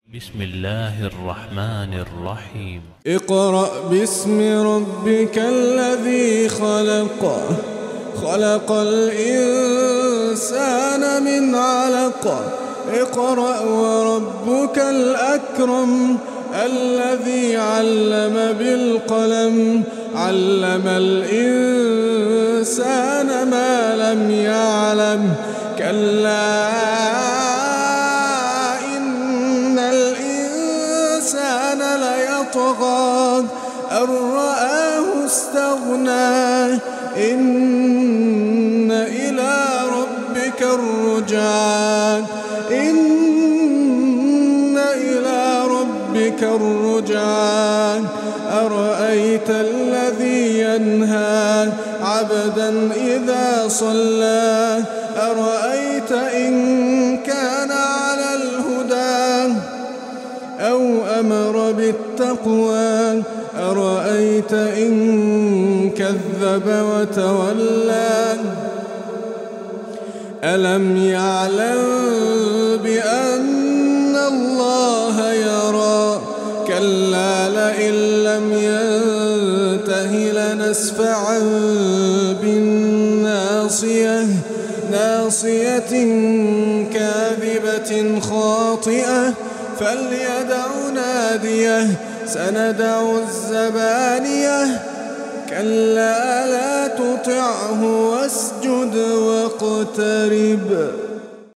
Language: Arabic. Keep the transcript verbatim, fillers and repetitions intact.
بسم الله الرحمن الرحيم. اقرأ باسم ربك الذي خلق خلق الإنسان من علق اقرأ وربك الأكرم الذي علم بالقلم علم الإنسان ما لم يعلم كلا إن الإنسان ليطغى أن رآه استغنى إن إلى ربك الرجعى إن إلى ربك الرجعى أرأيت الذي ينهى عبدا إذا صلى أرأيت إن كان على الهدى أو أمر بالتقوى أرأيت إن كذب وتولى ألم يعلم بأن الله يرى كلا لئن لم ينته لنسفعا بالناصية ناصية كاذبة خاطئة فليدع ناديه سندع الزبانية كلا لا تطعه واسجد واقترب.